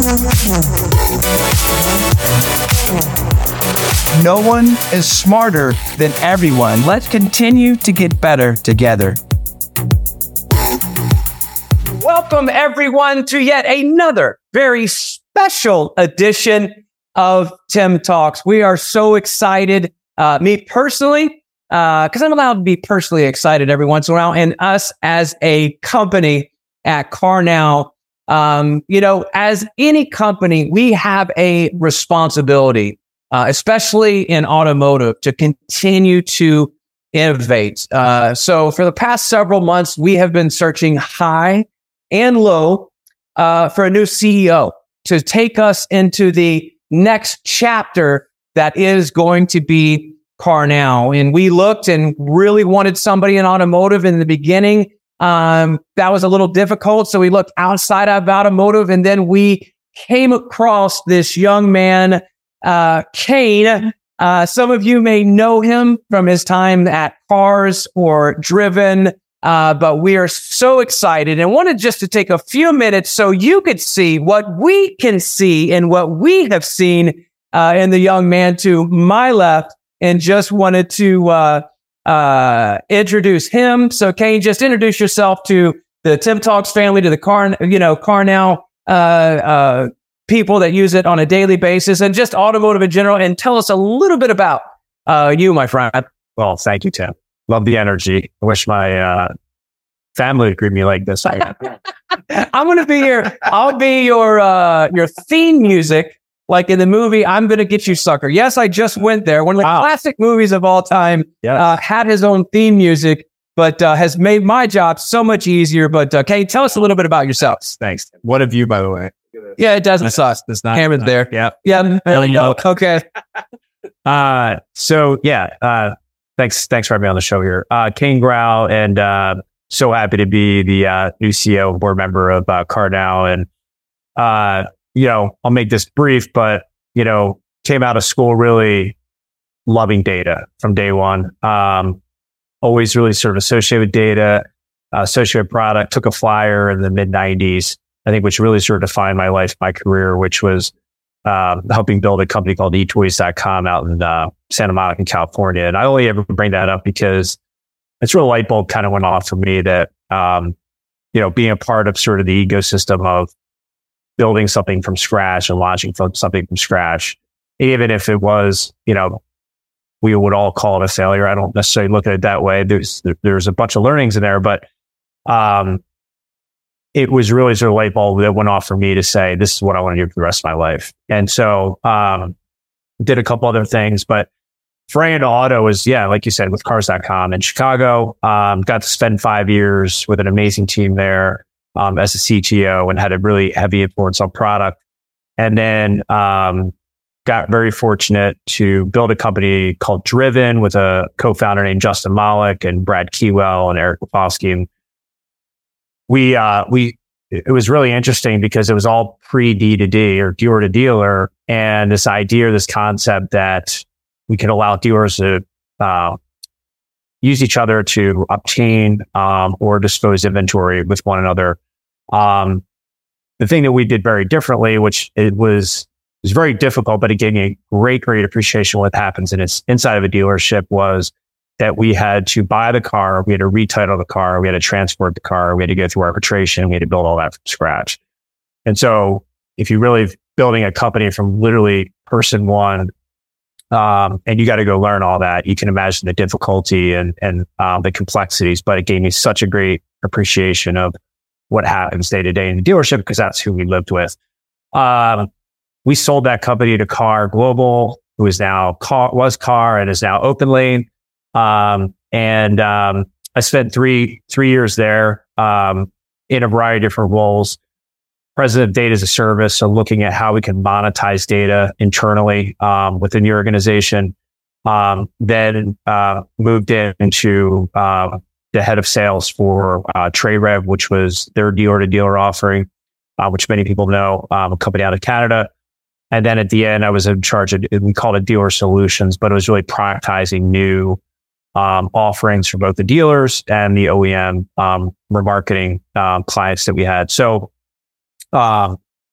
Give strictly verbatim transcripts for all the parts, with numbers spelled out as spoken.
No one is smarter than everyone. Let's continue to get better together. Welcome, everyone, to yet another very special edition of Tim Talks. We are so excited, uh, me personally, because uh, I'm allowed to be personally excited every once in a while, and us as a company at CarNow. Um, you know, as any company, we have a responsibility, uh, especially in automotive, to continue to innovate. Uh, so for the past several months, we have been searching high and low uh, for a new C E O to take us into the next chapter that is going to be CarNow. And we looked and really wanted somebody in automotive in the beginning. Um, that was a little difficult. So we looked outside of automotive, and then we came across this young man, uh, Kane. Uh, some of you may know him from his time at Cars or Driven. Uh, but we are so excited and wanted just to take a few minutes so you could see what we can see and what we have seen uh, in the young man to my left, and just wanted to uh, uh, introduce him. So can you just introduce yourself to the Tim Talks family, to the car, you know, CarNow uh, uh, people that use it on a daily basis, and just automotive in general, and tell us a little bit about uh, you, my friend. Well, thank you, Tim. Love the energy. I wish my uh, family would greet me like this. I'm going to be your, I'll be your, uh, your theme music. Like in the movie, I'm going to Get You, Sucker. Yes, I just went there. One of the wow. classic movies of all time. Yes. uh, had his own theme music, but uh, has made my job so much easier. But uh, can you tell us a little bit about yourselves? Thanks. What have you, by the way? Yeah, it doesn't suck. It's not. Cameron's there. Yeah. Yeah. Okay. uh, so yeah, uh, Thanks, thanks for having me on the show here. Uh, Kane Grau, and uh, so happy to be the uh, new C E O and board member of uh, CarNow. And, uh, you know, I'll make this brief, but, you know, came out of school really loving data from day one. Um, always really sort of associated with data, uh, associated with product, took a flyer in the mid nineties, I think, which really sort of defined my life, my career, which was um, helping build a company called e toys dot com out in uh, Santa Monica, California. And I only ever bring that up because it's real light bulb kind of went off for me that, um, you know, being a part of sort of the ecosystem of building something from scratch and launching from something from scratch, even if it was, you know, we would all call it a failure. I don't necessarily look at it that way. There's, there's a bunch of learnings in there, but, um, it was really sort of a light bulb that went off for me to say, this is what I want to do for the rest of my life. And so, um, did a couple other things, but foray into auto was, yeah, like you said, with cars dot com in Chicago. Um, got to spend five years with an amazing team there, um, as a C T O, and had a really heavy influence on product. And then, um, got very fortunate to build a company called Driven with a co-founder named Justin Malik and Brad Keywell and Eric Lefosky. And we, uh, we, it was really interesting because it was all pre D to D or dealer to dealer. And this idea, this concept that we could allow dealers to, uh, use each other to obtain, um, or dispose inventory with one another. Um, the thing that we did very differently, which it was, it was very difficult, but it gave me a great, great appreciation of what happens in its inside of a dealership, was that we had to buy the car, we had to retitle the car, we had to transport the car, we had to go through arbitration, we had to build all that from scratch. And so if you're really building a company from literally person one, um, and you got to go learn all that, you can imagine the difficulty and, and um, the complexities, but it gave me such a great appreciation of what happens day to day in the dealership, because that's who we lived with. Um, we sold that company to Car Global, who is now Car, was Car and is now OpenLane. Um, and, um, I spent three, three years there, um, in a variety of different roles. President of Data as a Service. So looking at how we can monetize data internally, um, within the organization. Um, then, uh, moved into, uh, the head of sales for, uh, TradeRev, which was their dealer to dealer offering, uh, which many people know, um, a company out of Canada. And then at the end, I was in charge of, we called it Dealer Solutions, but it was really prioritizing new um, offerings for both the dealers and the O E M um, remarketing um, clients that we had. So um,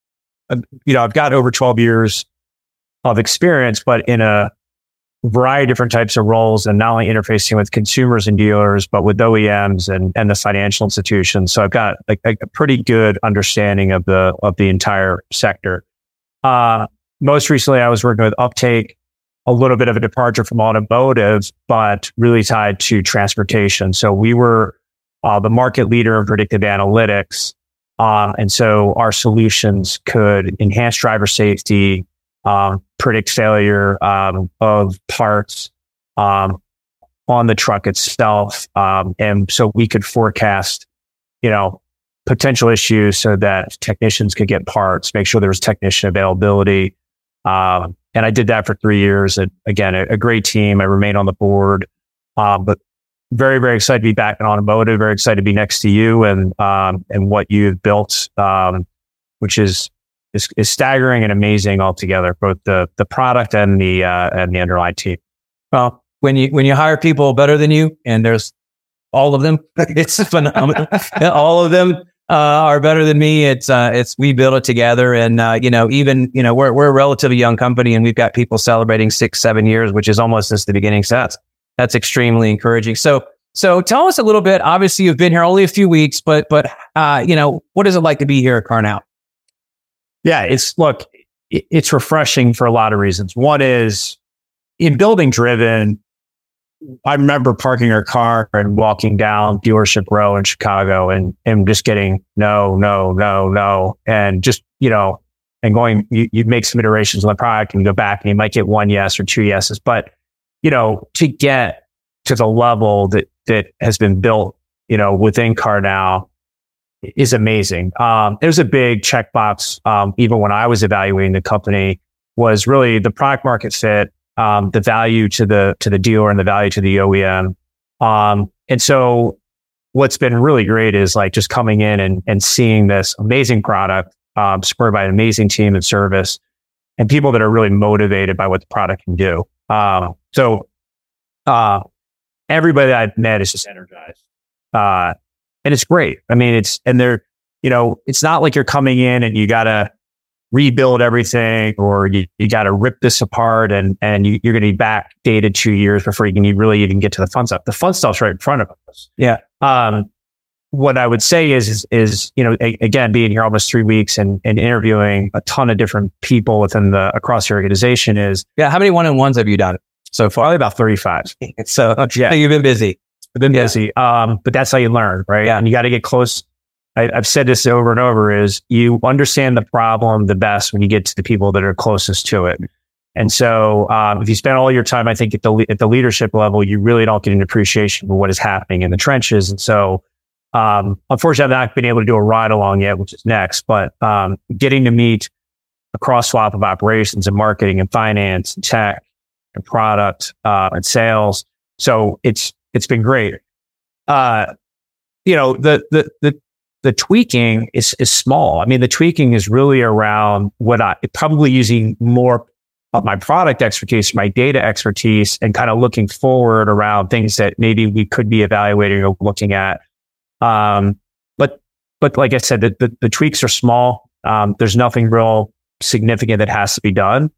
you know, I've got over twelve years of experience, but in a variety of different types of roles, and not only interfacing with consumers and dealers, but with O E Ms and, and the financial institutions. So I've got like a, a pretty good understanding of the, of the entire sector. Uh, most recently, I was working with Uptake, a little bit of a departure from automotive, but really tied to transportation. So we were uh, the market leader in predictive analytics. Uh, and so our solutions could enhance driver safety, um, predict failure um, of parts um, on the truck itself. Um, and so we could forecast, you know, potential issues so that technicians could get parts, make sure there was technician availability. Um, and I did that for three years. And again, a, a great team. I remained on the board, um, but very, very excited to be back in automotive. Very excited to be next to you and um, and what you've built, um, which is, is is staggering and amazing altogether. Both the the product and the uh, and the underlying team. Well, when you when you hire people better than you, and there's all of them, it's phenomenal. All of them uh, are better than me. It's uh, it's we build it together, and uh, you know, even you know, we're we're a relatively young company, and we've got people celebrating six, seven years, which is almost since the beginning. So that's that's extremely encouraging. So so tell us a little bit. Obviously, you've been here only a few weeks, but but uh, you know, what is it like to be here at CarNow? Yeah, it's look, it's refreshing for a lot of reasons. One is in building Driven. I remember parking our car and walking down Dealership Row in Chicago and, and just getting no, no, no, no. And just, you know, and going, you, you make some iterations on the product and you go back and you might get one yes or two yeses. But, you know, to get to the level that, that has been built, you know, within CarNow is amazing. Um, there's a big checkbox, um, even when I was evaluating the company, was really the product market fit, Um, the value to the to the dealer and the value to the O E M. Um, and so what's been really great is like just coming in and, and seeing this amazing product um, supported by an amazing team and service and people that are really motivated by what the product can do. Um, so uh, everybody that I've met is just energized. Uh, and it's great. I mean, it's, and they're, you know, it's not like you're coming in and you got to rebuild everything, or you, you got to rip this apart and, and you, you're going to be backdated two years before you can really even get to the fun stuff. The fun stuff's right in front of us. Yeah. Um, what I would say is, is, is you know, a, again, being here almost three weeks and, and interviewing a ton of different people within the, across the organization is. Yeah. How many one-on-ones have you done so far? Probably about thirty-five. So yeah, you've been busy. I've been yeah. busy. Um, but that's how you learn, right? Yeah. And you got to get close. I, I've said this over and over, is you understand the problem the best when you get to the people that are closest to it. And so um, if you spend all your time, I think at the at the leadership level, you really don't get an appreciation for what is happening in the trenches. And so um, unfortunately, I've not been able to do a ride along yet, which is next, but um, getting to meet a cross swap of operations and marketing and finance and tech and product uh, and sales. So it's it's been great. Uh, you know, the the the The tweaking is, is small. I mean, the tweaking is really around what I probably using more of my product expertise, my data expertise, and kind of looking forward around things that maybe we could be evaluating or looking at. Um, but, but like I said, the, the, the tweaks are small. Um, there's nothing real significant that has to be done.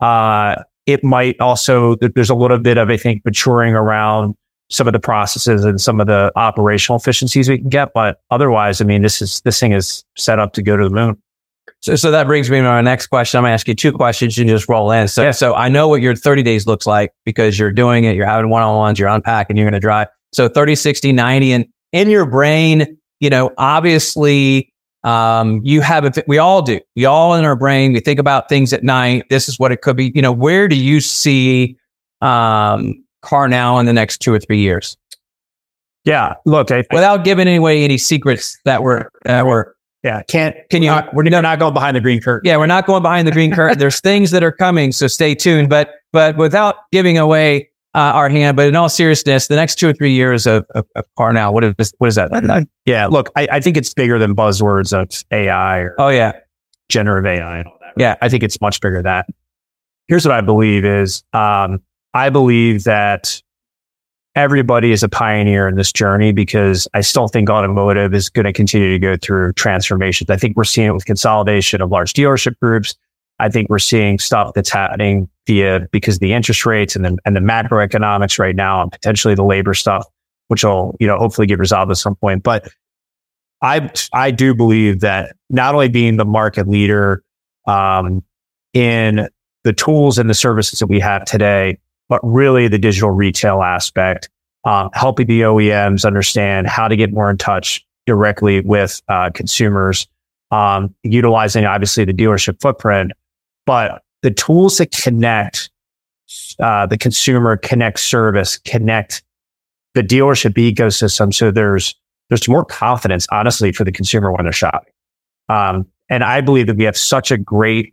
Uh, it might also, there's a little bit of, I think, maturing around some of the processes and some of the operational efficiencies we can get. But otherwise, I mean, this is, this thing is set up to go to the moon. So, so that brings me to my next question. I'm going to ask you two questions. You can just roll in. So, yeah. so I know what your thirty days looks like because you're doing it. You're having one-on-ones, you're unpacking, you're going to drive. So thirty, sixty, ninety, and in your brain, you know, obviously, um, you have, a, we all do, we all in our brain, we think about things at night. This is what it could be. You know, where do you see, um, CarNow in the next two or three years? Yeah, look, I, without giving away any secrets that were that were yeah can't can you? Not, we're no, not going behind the green curtain. Yeah, we're not going behind the green curtain. There's things that are coming, so stay tuned. But but without giving away uh, our hand, but in all seriousness, the next two or three years of, of, of CarNow, what is what is that? Yeah, look, I, I think it's bigger than buzzwords of A I or oh yeah, generative A I and all that. Right? Yeah, I think it's much bigger than that. Here's what I believe is. Um, I believe that everybody is a pioneer in this journey because I still think automotive is going to continue to go through transformations. I think we're seeing it with consolidation of large dealership groups. I think we're seeing stuff that's happening via because of the interest rates and the, and the macroeconomics right now, and potentially the labor stuff, which will, you know, hopefully get resolved at some point. But I I do believe that not only being the market leader um, in the tools and the services that we have today, but really the digital retail aspect, um, helping the O E Ms understand how to get more in touch directly with uh, consumers, um, utilizing obviously the dealership footprint, but the tools that connect uh, the consumer, connect service, connect the dealership ecosystem. So there's there's more confidence, honestly, for the consumer when they're shopping. Um, and I believe that we have such a great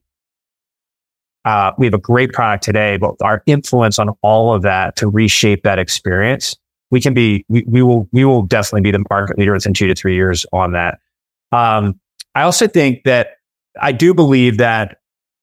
Uh, we have a great product today, but our influence on all of that to reshape that experience, we can be, we, we will, we will definitely be the market leader within two to three years on that. Um, I also think that I do believe that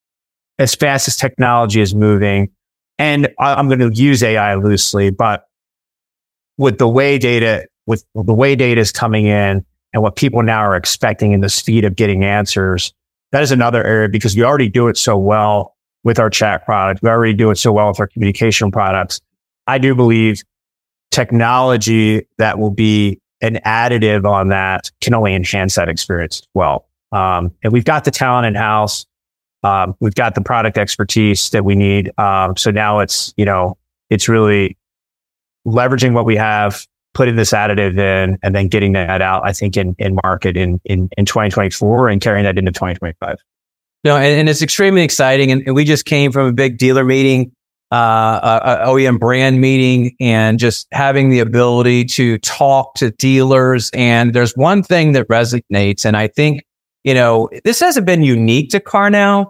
as fast as technology is moving, and I, I'm going to use A I loosely, but with the way data, with the way data is coming in and what people now are expecting in the speed of getting answers, that is another area because we already do it so well with our chat product. We already do it so well with our communication products. I do believe technology that will be an additive on that can only enhance that experience as well. Um, and we've got the talent in-house. Um, we've got the product expertise that we need. Um, so now it's, you know, it's really leveraging what we have, putting this additive in, and then getting that out, I think, in, in market in, in, in twenty twenty-four and carrying that into twenty twenty-five. No, and, and it's extremely exciting. And, and we just came from a big dealer meeting, uh, a, a O E M brand meeting, and just having the ability to talk to dealers. And there's one thing that resonates, and I think, you know, this hasn't been unique to CarNow,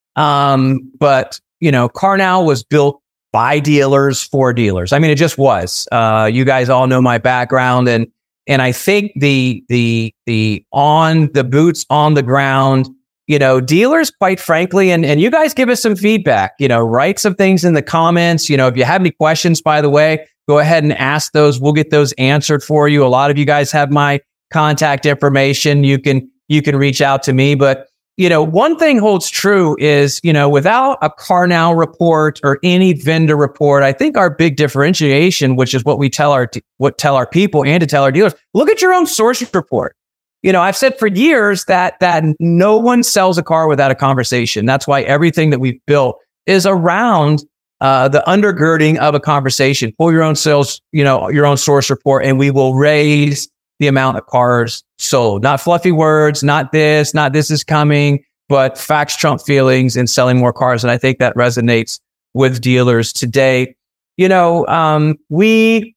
um, but, you know, CarNow was built by dealers for dealers. I mean, it just was. Uh, you guys all know my background, and and I think the the the on the boots on the ground. You know, dealers, quite frankly, and, and you guys give us some feedback, you know, write some things in the comments. You know, if you have any questions, by the way, go ahead and ask those. We'll get those answered for you. A lot of you guys have my contact information. You can, you can reach out to me. But, you know, one thing holds true is, you know, without a CarNow report or any vendor report, I think our big differentiation, which is what we tell our, what tell our people and to tell our dealers, look at your own source report. You know, I've said for years that that no one sells a car without a conversation. That's why everything that we've built is around uh, the undergirding of a conversation. Pull your own sales, you know, your own source report, and we will raise the amount of cars sold. Not fluffy words, not this, not this is coming, but facts trump feelings and selling more cars. And I think that resonates with dealers today. You know, um, we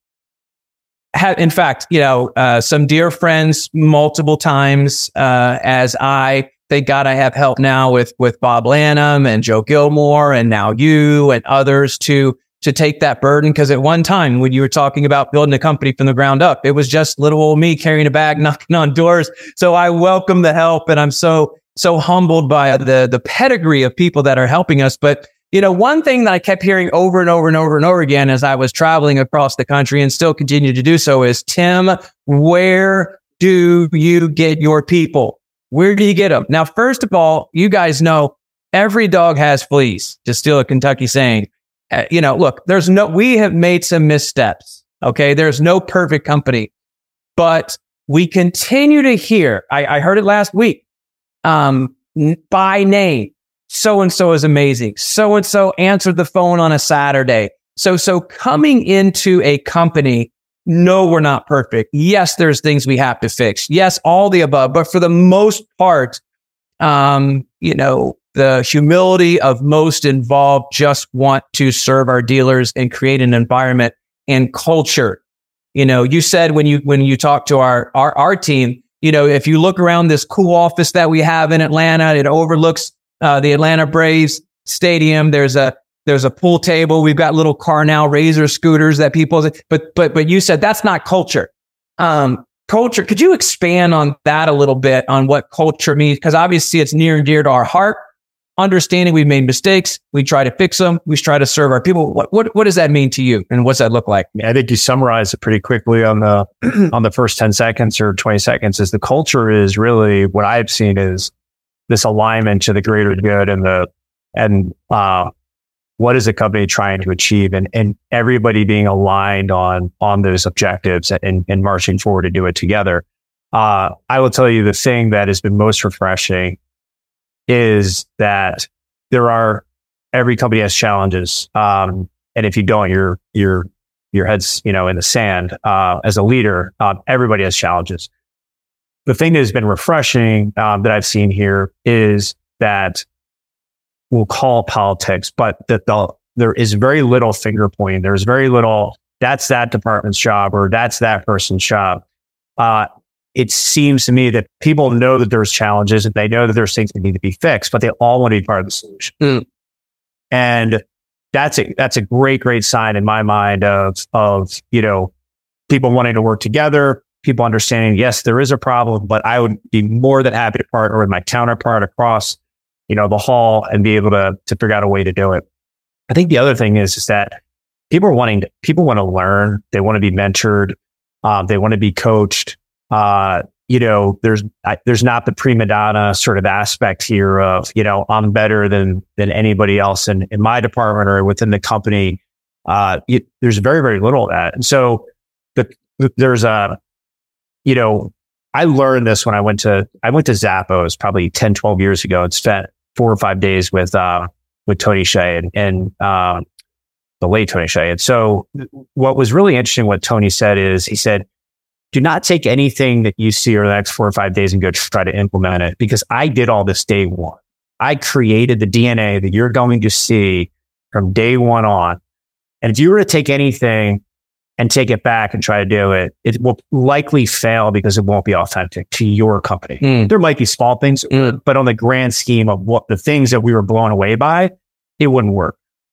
have, in fact, you know, uh, some dear friends multiple times, uh, as I, thank God I have help now with, with Bob Lanham and Joe Gilmore and now you and others to, to take that burden. Cause at one time when you were talking about building a company from the ground up, it was just little old me carrying a bag, knocking on doors. So I welcome the help, and I'm so, so humbled by the, the pedigree of people that are helping us. But you know, one thing that I kept hearing over and over and over and over again as I was traveling across the country and still continue to do so is, Tim, where do you get your people? Where do you get them? Now, first of all, you guys know every dog has fleas, to steal a Kentucky saying. Uh, you know, look, there's no, we have made some missteps. Okay. There's no perfect company, but we continue to hear, I, I heard it last week, um, by name. So-and-so is amazing. So-and-so answered the phone on a Saturday. So, so coming into a company, no, we're not perfect. Yes, there's things we have to fix. Yes, all the above. But for the most part, um, you know, the humility of most involved just want to serve our dealers and create an environment and culture. You know, you said when you, when you talk to our, our, our team, you know, if you look around this cool office that we have in Atlanta, it overlooks Uh, the Atlanta Braves stadium. There's a, there's a pool table. We've got little CarNow Razor scooters that people, but, but, but you said that's not culture. Um, culture. Could you expand on that a little bit on what culture means? Because obviously it's near and dear to our heart. understanding we've made mistakes. We try to fix them. We try to serve our people. What what what does that mean to you? And what's that look like? I think you summarized it pretty quickly on the on the first ten seconds or twenty seconds. Is the culture is really what I've seen is this alignment to the greater good and the and uh, what is the company trying to achieve, and and everybody being aligned on on those objectives and, and marching forward to do it together. Uh, I will tell you the thing that has been most refreshing is that there are, every company has challenges. Um, and if you don't, your, your, your head's, you know, in the sand. Uh, as a leader, um, everybody has challenges. The thing that has been refreshing, um, that I've seen here is that we'll call politics, but that the, there is very little finger pointing. There's very little, that's that department's job or that's that person's job. Uh, It seems to me that people know that there's challenges and they know that there's things that need to be fixed, but they all want to be part of the solution. Mm. And that's a, that's a great, great sign in my mind of, of, you know, people wanting to work together, people understanding, yes, there is a problem, but I would be more than happy to partner with my counterpart across, you know, the hall and be able to, to figure out a way to do it. I think the other thing is, is that people are wanting to, people want to learn. They want to be mentored. Um, they want to be coached. Uh, you know, there's, I, there's not the prima donna sort of aspect here of, you know, I'm better than, than anybody else in, in my department or within the company. Uh, it, there's very, very little of that. And so the, the, there's a, you know, I learned this when I went to, I went to Zappos probably ten, twelve years ago and spent four or five days with, uh, with Tony Hsieh and, and, um, the late Tony Hsieh. And so what was really interesting, what Tony said is, he said, do not take anything that you see over the next four or five days and go try to implement it, because I did all this day one. I created the D N A that you're going to see from day one on. And if you were to take anything and take it back and try to do it, it will likely fail because it won't be authentic to your company. Mm. There might be small things, mm. but on the grand scheme of what the things that we were blown away by, it wouldn't work.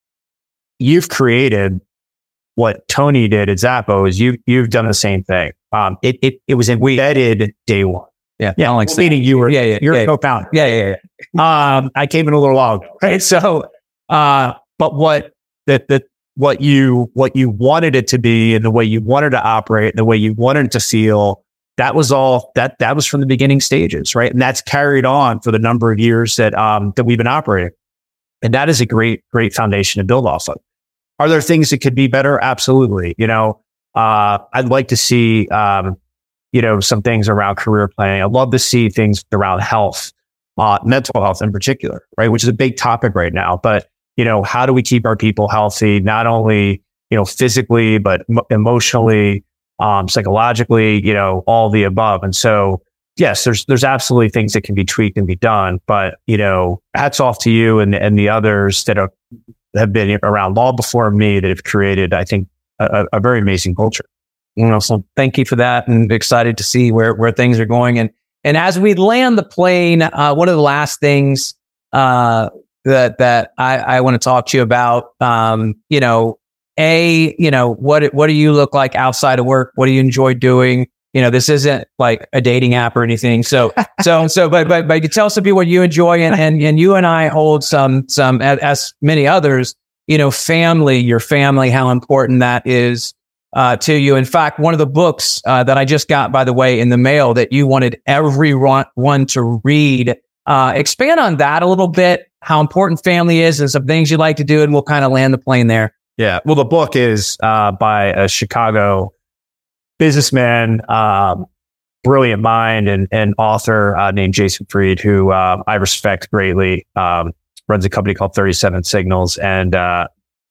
You've created what Tony did at Zappos. You, you've done the same thing. Um, it, it, it was embedded day one. Yeah. Yeah. Like well, meaning you were, yeah, yeah, you're yeah, a co-founder. Yeah. Yeah. Yeah. Um, I came in a little while ago. Right. So, uh, but what that, that, what you, what you wanted it to be and the way you wanted to operate and the way you wanted it to feel, that was all that, that was from the beginning stages. Right. And that's carried on for the number of years that, um, that we've been operating. And that is a great, great foundation to build off of. Are there things that could be better? Absolutely. You know, uh, I'd like to see, um, you know, some things around career planning. I'd love to see things around health, uh, mental health in particular, right? Which is a big topic right now. But, you know, how do we keep our people healthy, not only, you know, physically, but m- emotionally, um, psychologically, you know, all the above. And so, yes, there's, there's absolutely things that can be tweaked and be done, but, you know, hats off to you and, and the others that are, have been around long before me that have created, I think, a, a very amazing culture. You know, so thank you for that, and excited to see where, where things are going. And, and as we land the plane, uh, one of the last things, uh, that, that I, I want to talk to you about, um, you know, A, you know, what, what do you look like outside of work? What do you enjoy doing? You know, this isn't like a dating app or anything. So, so, so, but, but, but you tell some people what you enjoy, and, and, and you and I hold some, some, as many others, you know, family, your family, how important that is, uh, to you. In fact, one of the books, uh, that I just got, by the way, in the mail that you wanted everyone to read, uh, expand on that a little bit, how important family is and some things you like to do, and we'll kind of land the plane there. Yeah. Well, the book is, uh, by a Chicago businessman, um, brilliant mind and, and author, uh, named Jason Fried, who, uh, I respect greatly, um, runs a company called thirty-seven Signals. And, uh,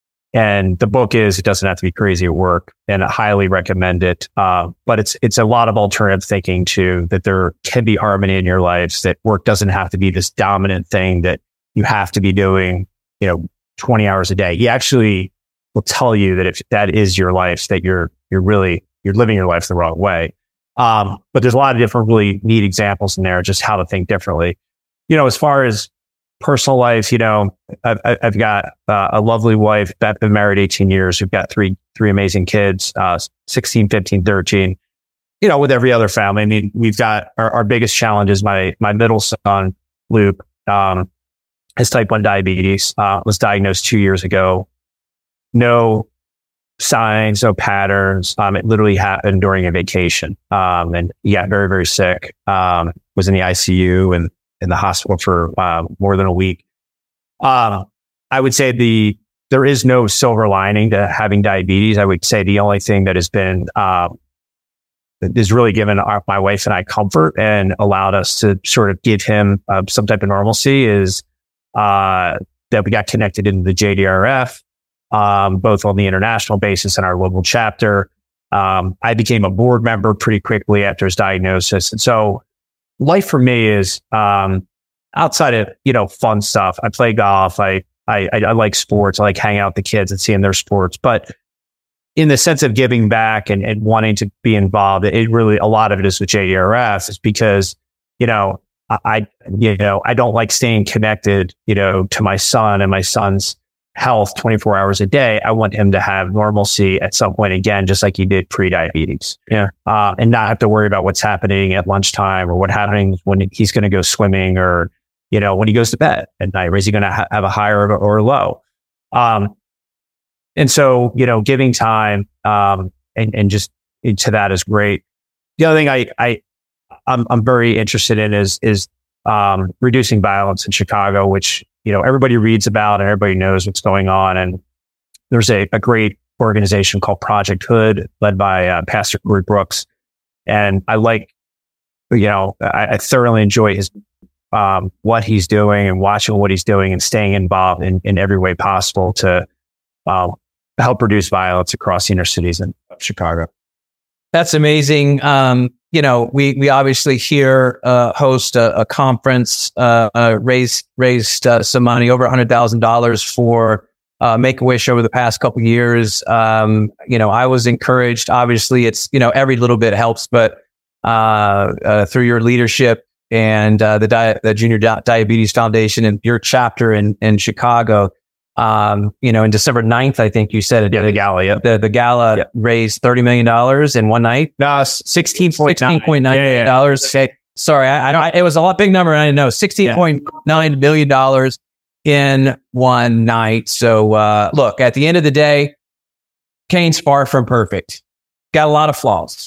and the book is, it doesn't have to be crazy at work, and I highly recommend it. Uh, but it's, it's a lot of alternative thinking too, that there can be harmony in your lives, that work doesn't have to be this dominant thing that you have to be doing, you know, twenty hours a day. He actually will tell you that if that is your life, that you're, you're really, you're living your life the wrong way. Um, but there's a lot of different really neat examples in there, just how to think differently. You know, as far as personal life, you know, I've, I've got uh, a lovely wife. I've been married eighteen years. We've got three, three amazing kids, uh, sixteen, fifteen, thirteen, you know, with every other family. I mean, we've got our, our biggest challenge is my, my middle son, Luke. Um, has type one diabetes, uh, was diagnosed two years ago. No signs, no patterns. Um, it literally happened during a vacation. Um, and he got very, very sick. Um, was in the I C U and in the hospital for uh, more than a week. Uh, I would say the there is no silver lining to having diabetes. I would say the only thing that has been um, that has really given our, my wife and I comfort and allowed us to sort of give him uh, some type of normalcy is uh, that we got connected into the J D R F. Um, both on the international basis and our local chapter. Um, I became a board member pretty quickly after his diagnosis. And so life for me is, um, outside of, you know, fun stuff. I play golf. I, I, I like sports. I like hanging out with the kids and seeing their sports. But in the sense of giving back and, and wanting to be involved, it really, a lot of it is with J D R F is because, you know, I, you know, I don't like staying connected, you know, to my son and my son's health twenty-four hours a day. I want him to have normalcy at some point again, just like he did pre-diabetes. Yeah. Uh, and not have to worry about what's happening at lunchtime or what happening when he's going to go swimming or, you know, when he goes to bed at night, or is he going to ha- have a high or, or a low? Um, and so, you know, giving time, um, and, and just to that is great. The other thing I, I, I'm, I'm very interested in is, is, um, reducing violence in Chicago, which, you know, everybody reads about and everybody knows what's going on. And there's a, a great organization called Project Hood led by uh, Pastor Corey Brooks. And I like, you know, I, I thoroughly enjoy his, um, what he's doing and watching what he's doing and staying involved in, in every way possible to um, help reduce violence across the inner cities in Chicago. That's amazing. Um, you know, we we obviously here uh, host a, a conference, uh, uh, raised raised uh, some money, over one hundred thousand dollars for uh, Make-A-Wish over the past couple of years. Um, you know, I was encouraged. Obviously, it's, you know, every little bit helps, but uh, uh, through your leadership and uh, the, Di- the Junior Di- Diabetes Foundation and your chapter in in Chicago. Um, you know, in December ninth, I think you said it. Yeah, the gala, yeah. The, the gala yeah. raised thirty million dollars in one night. No, sixteen point nine million dollars. Yeah, yeah. Okay. Sorry, I, I don't, it was a lot big number. I didn't know. sixteen point nine million dollars in one night. So, uh, look, at the end of the day, Kane's far from perfect. Got a lot of flaws.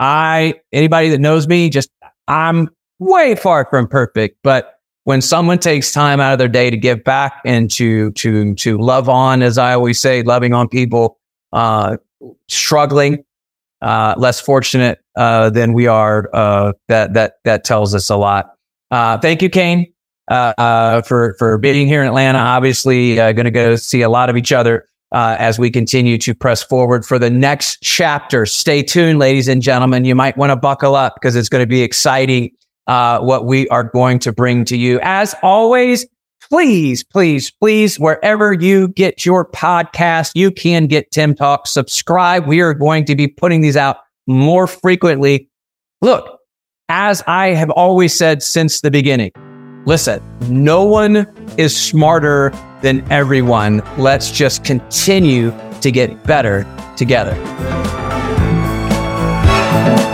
I, anybody that knows me, just, I'm way far from perfect, but when someone takes time out of their day to give back and to to to love on, as I always say, loving on people uh, struggling, uh, less fortunate uh, than we are, uh, that that that tells us a lot. Uh, thank you, Kane, uh, uh, for for being here in Atlanta. Obviously, uh, going to go see a lot of each other uh, as we continue to press forward for the next chapter. Stay tuned, ladies and gentlemen. You might want to buckle up because it's going to be exciting. Uh, what we are going to bring to you. As always, please, please, please, wherever you get your podcast, you can get Tim Talk. Subscribe. We are going to be putting these out more frequently. Look, as I have always said since the beginning, listen, no one is smarter than everyone. Let's just continue to get better together.